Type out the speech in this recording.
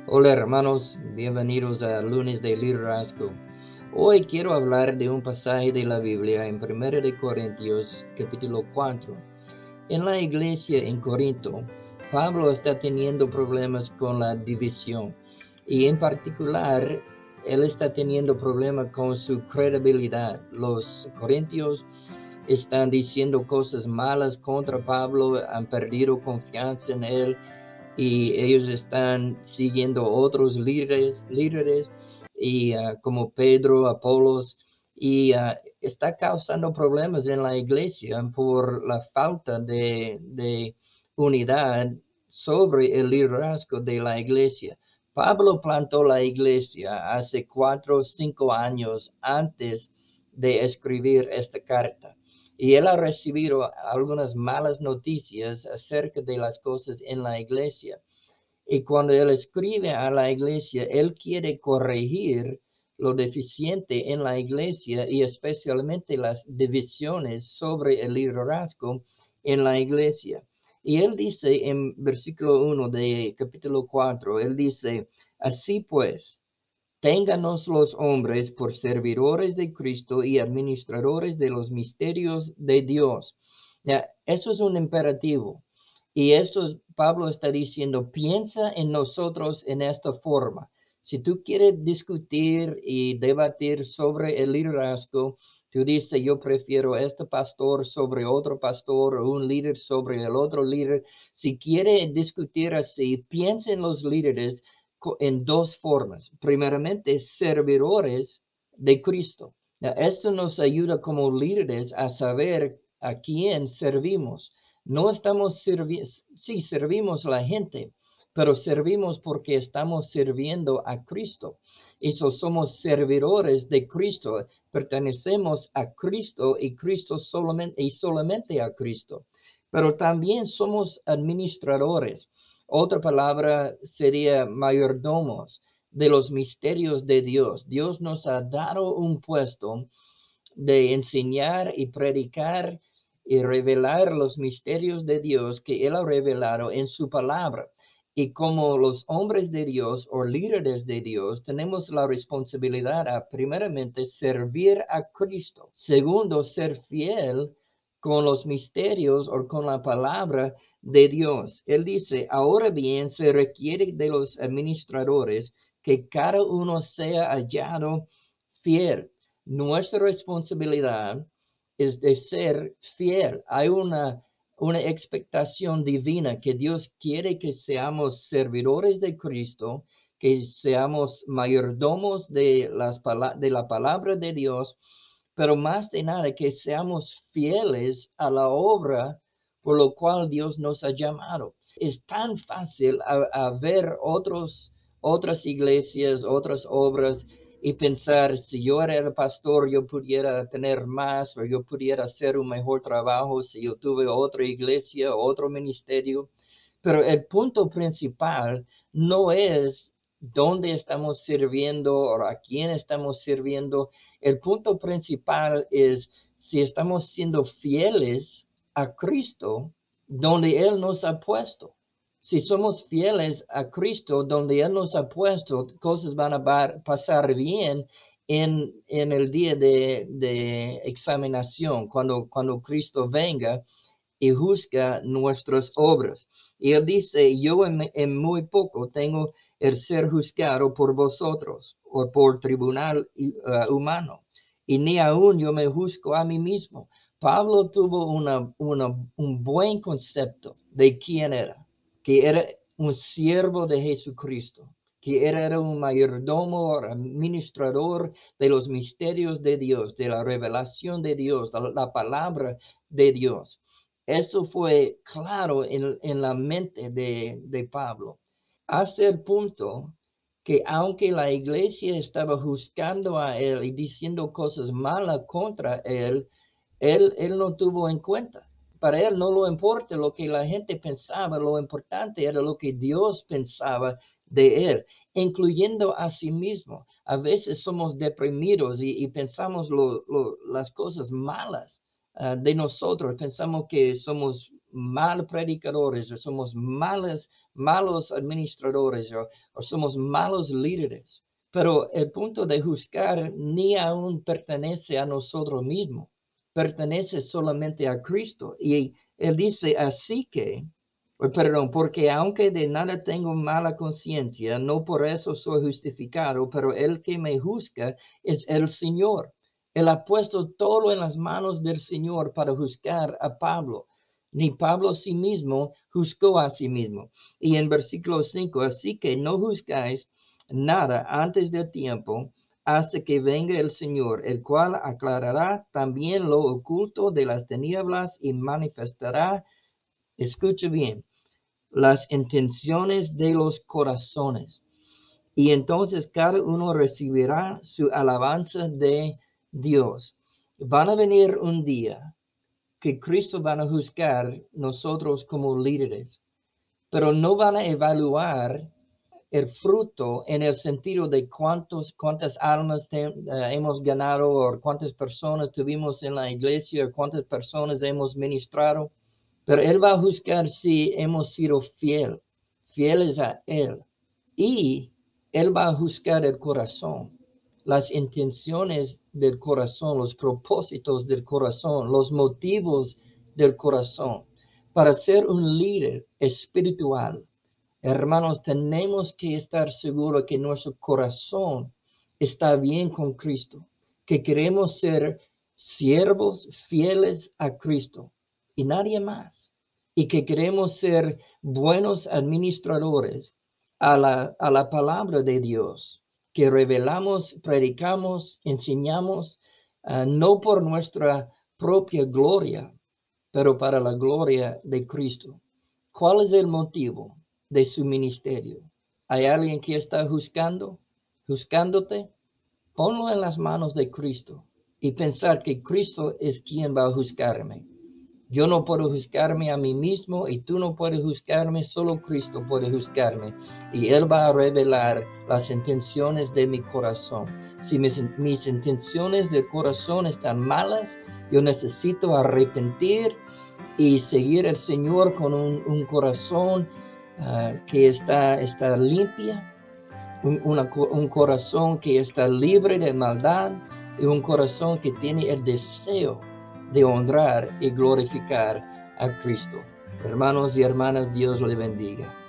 Hola hermanos, bienvenidos a Lunes de Liderazgo. Hoy quiero hablar de un pasaje de la Biblia en 1 de Corintios capítulo 4. En la iglesia en Corinto, Pablo está teniendo problemas con la división y en particular él está teniendo problemas con su credibilidad. Los corintios están diciendo cosas malas contra Pablo, han perdido confianza en él y ellos están siguiendo otros líderes y como Pedro, Apolos, y está causando problemas en la iglesia por la falta de unidad sobre el liderazgo de la iglesia. Pablo plantó la iglesia hace 4 o 5 años antes de escribir esta carta. Y él ha recibido algunas malas noticias acerca de las cosas en la iglesia. Y cuando él escribe a la iglesia, él quiere corregir lo deficiente en la iglesia y especialmente las divisiones sobre el liderazgo en la iglesia. Y él dice en versículo 1 de capítulo 4, él dice, así pues, ténganos los hombres por servidores de Cristo y administradores de los misterios de Dios. Ya, eso es un imperativo. Y Pablo está diciendo, piensa en nosotros en esta forma. Si tú quieres discutir y debatir sobre el liderazgo, tú dices, yo prefiero este pastor sobre otro pastor o un líder sobre el otro líder. Si quieres discutir así, piensa en los líderes en dos formas. Primeramente, servidores de Cristo. Esto nos ayuda como líderes a saber a quién servimos. No estamos sí, servimos a la gente, pero servimos porque estamos sirviendo a Cristo. Y somos servidores de Cristo. Pertenecemos a Cristo y Cristo solamente a Cristo. Pero también somos administradores. Otra palabra sería mayordomos de los misterios de Dios. Dios nos ha dado un puesto de enseñar y predicar y revelar los misterios de Dios que Él ha revelado en su palabra. Y como los hombres de Dios o líderes de Dios, tenemos la responsabilidad a, primeramente, servir a Cristo. Segundo, ser fiel con los misterios o con la palabra de Dios. Él dice, ahora bien, se requiere de los administradores que cada uno sea hallado fiel. Nuestra responsabilidad es de ser fiel. Hay una expectación divina que Dios quiere que seamos servidores de Cristo, que seamos mayordomos de la palabra de Dios, pero más de nada que seamos fieles a la obra por lo cual Dios nos ha llamado. Es tan fácil a ver otras iglesias, otras obras y pensar, si yo era el pastor, yo pudiera tener más o yo pudiera hacer un mejor trabajo si yo tuve otra iglesia, otro ministerio. Pero el punto principal no es dónde estamos sirviendo o a quién estamos sirviendo. El punto principal es si estamos siendo fieles a Cristo, donde Él nos ha puesto. Si somos fieles a Cristo, donde Él nos ha puesto, cosas van a pasar bien en el día de examinación, cuando Cristo venga y juzga nuestras obras. Y Él dice, yo en muy poco tengo el ser juzgado por vosotros o por tribunal humano. Y ni aún yo me juzgo a mí mismo. Pablo tuvo un buen concepto de quién era, que era un siervo de Jesucristo, que era un mayordomo, administrador de los misterios de Dios, de la revelación de Dios, la palabra de Dios. Eso fue claro en la mente de Pablo, hasta el punto que aunque la iglesia estaba juzgando a él y diciendo cosas malas contra él, él no tuvo en cuenta. Para él no lo importa lo que la gente pensaba, lo importante era lo que Dios pensaba de él, incluyendo a sí mismo. A veces somos deprimidos y pensamos las cosas malas de nosotros. Pensamos que somos mal predicadores, o somos malos administradores, o somos malos líderes. Pero el punto de juzgar ni aún pertenece a nosotros mismos, pertenece solamente a Cristo. Y él dice, así que, perdón, porque aunque de nada tengo mala conciencia, no por eso soy justificado, pero el que me juzga es el Señor. Él ha puesto todo en las manos del Señor para juzgar a Pablo. Ni Pablo a sí mismo juzgó a sí mismo. Y en versículo 5, así que no juzgáis nada antes del tiempo, hasta que venga el Señor, el cual aclarará también lo oculto de las tinieblas y manifestará, escuche bien, las intenciones de los corazones. Y entonces cada uno recibirá su alabanza de Dios. Van a venir un día que Cristo van a juzgar nosotros como líderes, pero no van a evaluar el fruto en el sentido de cuántas almas hemos ganado o cuántas personas tuvimos en la iglesia o cuántas personas hemos ministrado. Pero Él va a juzgar si hemos sido fieles a Él. Y Él va a juzgar el corazón, las intenciones del corazón, los propósitos del corazón, los motivos del corazón. Para ser un líder espiritual, hermanos, tenemos que estar seguros que nuestro corazón está bien con Cristo, que queremos ser siervos fieles a Cristo y nadie más, y que queremos ser buenos administradores a la palabra de Dios, que revelamos, predicamos, enseñamos, no por nuestra propia gloria, pero para la gloria de Cristo. ¿Cuál es el motivo de su ministerio? ¿Hay alguien que está juzgándote? Ponlo en las manos de Cristo y pensar que Cristo es quien va a juzgarme. Yo no puedo juzgarme a mí mismo y tú no puedes juzgarme, solo Cristo puede juzgarme. Y Él va a revelar las intenciones de mi corazón. Si mis intenciones del corazón están malas, yo necesito arrepentir y seguir al Señor con un corazón que está limpia, un corazón que está libre de maldad y un corazón que tiene el deseo de honrar y glorificar a Cristo. Hermanos y hermanas, Dios le bendiga.